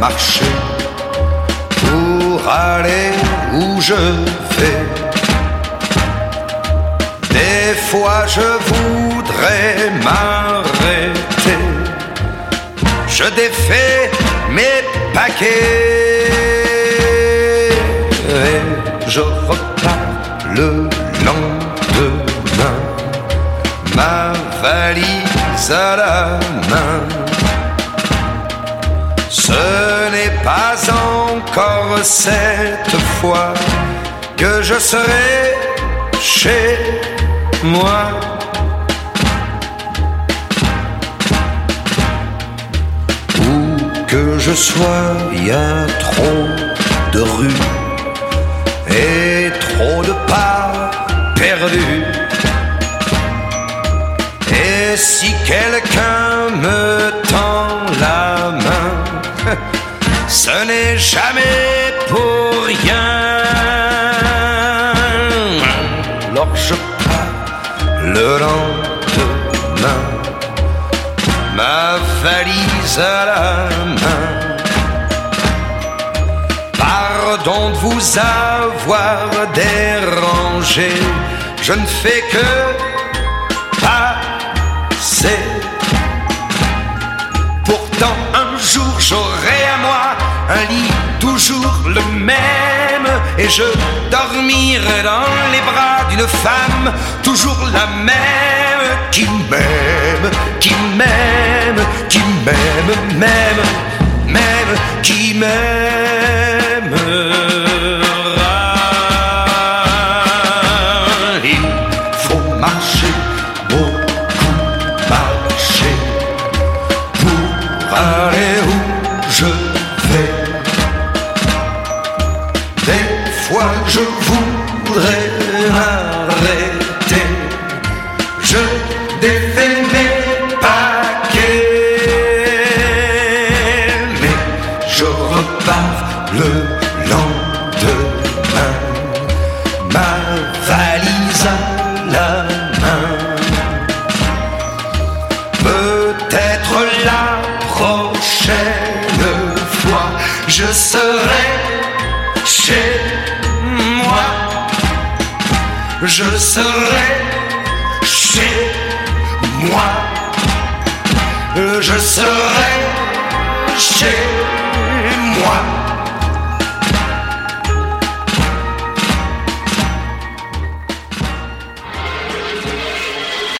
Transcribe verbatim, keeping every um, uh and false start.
marcher pour aller où je vais. Des fois je voudrais m'arrêter, je défais mes paquets et je repars le lendemain, ma valise à la main. Ce n'est pas encore cette fois que je serai chez moi. Où que je sois, il y a trop de rues et trop de pas perdus. Et si quelqu'un me tend la main, ce n'est jamais pour rien. Alors je pars le lendemain, ma valise à la main. Pardon de vous avoir dérangé, je ne fais que passer. Pourtant un jour j'aurai à moi un lit toujours le même, et je dormirai dans les bras d'une femme toujours la même, qui m'aime, qui m'aime, qui m'aime, même, même, qui m'aimera. Il faut marcher, beaucoup marcher, pour aller où je vais. Des fois je voudrais m'arrêter, je défais mes paquets, mais je repars le lendemain, ma valise à la main. Peut-être la prochaine fois je serai chez moi, je serai chez moi, je serai chez moi.